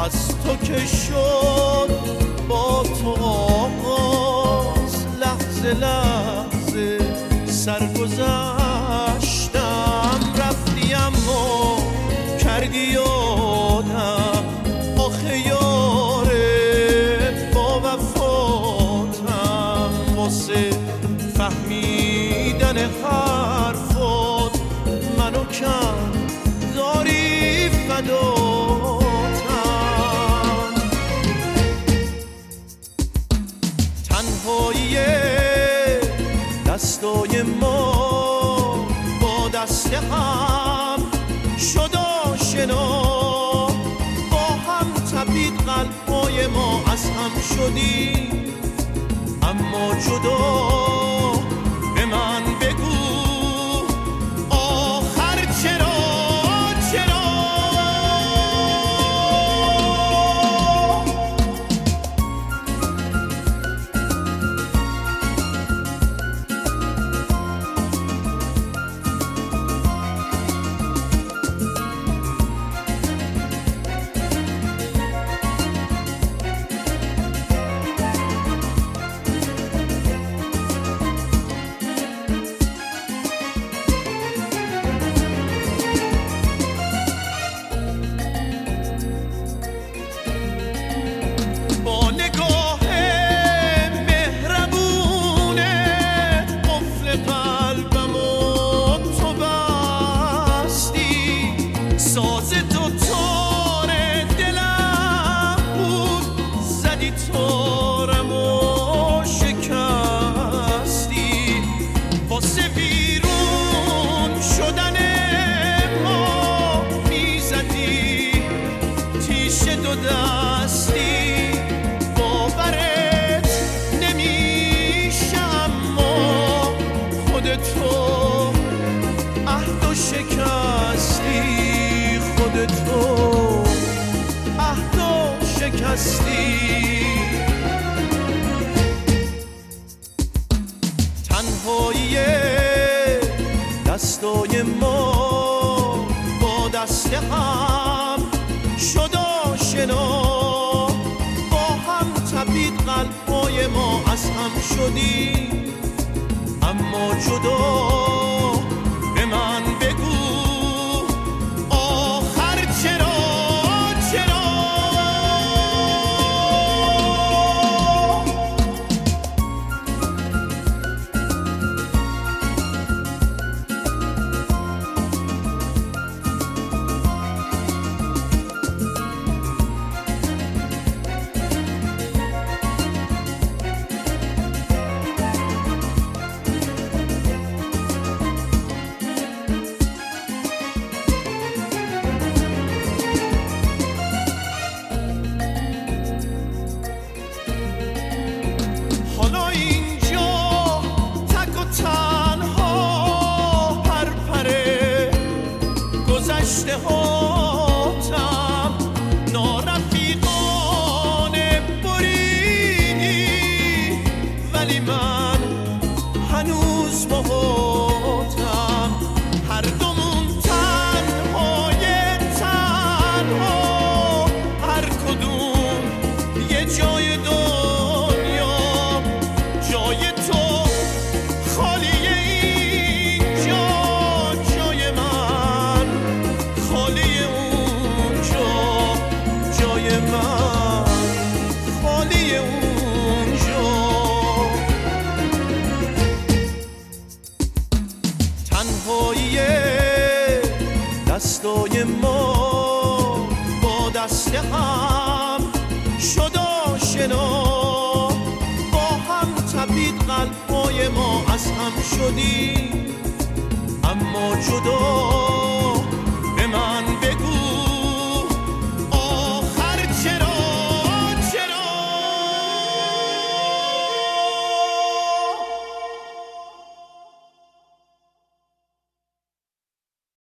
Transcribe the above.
از تو که شد با تو آغاز، لحظه لحظه سرگذشتم، رفتی اما کردی یادم، آخه یاره با وفاتم، واسه فهمیدن حرفات منو کم داری فداتم. تنهایی دستای ما با دست هم شد آشنا، با هم تپید قلب‌های ما، از هم شدیم اما جدا. به من بگو آخر چرا تنهایی دستای ما با دست هم شد آشنا، با هم تپید قلب‌های ما، از هم شدیم اما جدا. به من بگو آخر چرا هاتم نارفیقانه بریدی، ولی من هنوز باهاتم، هر دومون تنهای تنها، هر کدوم یه جای دنیا، جای تو خالیه اینجا، جای من خالی اونجا، جای من خالی اونجا. تنهایی دستای ما با دست هم شد آشنا، با هم تپید قلب‌های ما، از هم شدیم اما جدا.